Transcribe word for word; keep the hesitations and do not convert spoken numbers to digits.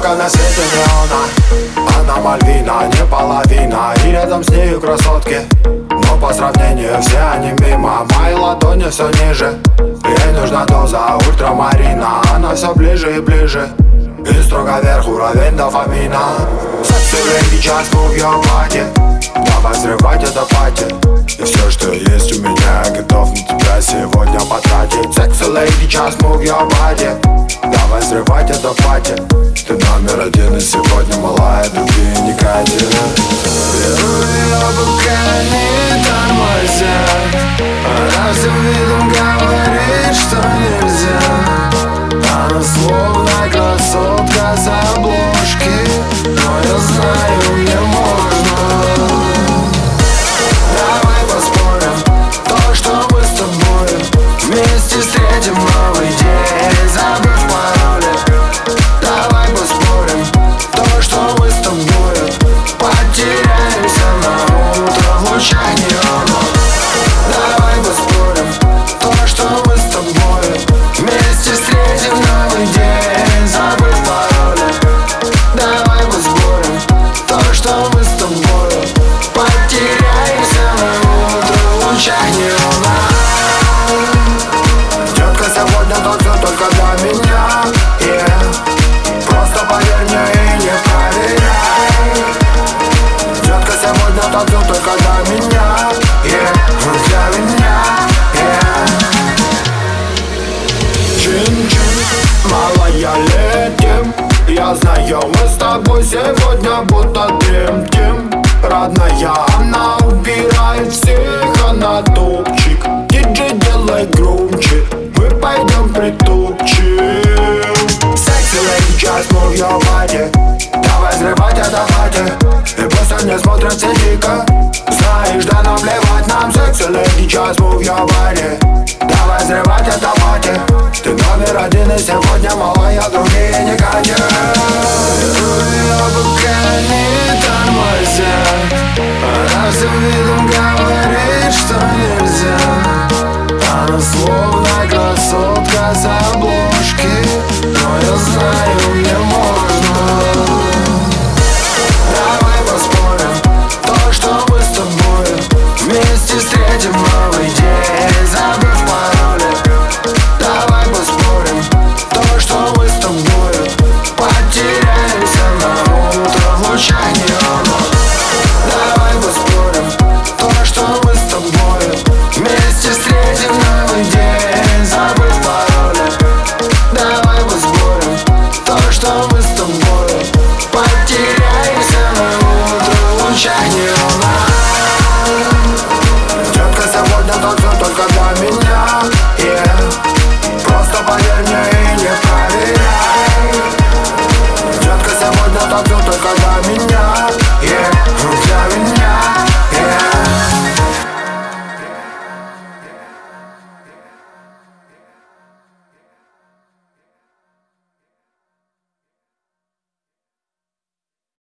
Только на свете не она, она Мальвина, не половина. И рядом с нею красотки, но по сравнению все они мимо. Мои ладони все ниже, ей нужна доза ультрамарина. Она все ближе и ближе, и строго вверх уровень дофамина. Sexy lady, just move your body. Давай взрывать это пати. И все, что есть у меня, готов на тебя сегодня потратить. Sexy lady, just move your body. Давай взрывать это пати. Ты номер один и сегодня малая, другие не катят. Беру ее, пока не тормозят. Она всем видом говорит, что нельзя. Она словно красотка с обложки, но я знаю, мне можно. Давай поспорим, то, что мы с тобой вместе встретим новый день, забыв пароли. Давай поспорим, то, что мы с тобой потеряемся на утро в лучах неона. Давай поспорим, то, что мы с тобой вместе встретим новый день, забыв пароли. Давай поспорим, то, что мы с тобой потеряемся на утро в лучах неона. Детка, сегодня танцуй только для меня, yeah. Просто поверь мне и не проверяй. Детка, сегодня танцуй только для меня, yeah. Для меня, yeah. Чин-чин, малая, летим. Я знаю, мы с тобой сегодня будто дрим-тим. Родная, она убирает всех, она топчик. Диджей, делай громче, мы пойдем притопчим. Sexy lady, just move your body. Давай взрывать это пати. И пусть они смотрят все дико. Знаешь, да нам плевать нам. Sexy lady, just move your body. Давай взрывать это пати. Ты номер один и сегодня малая, другие не катят. Беру ее, пока не тормозят. Она всем видом говорит, что нельзя. Она словно красотка с обложки, но я знаю,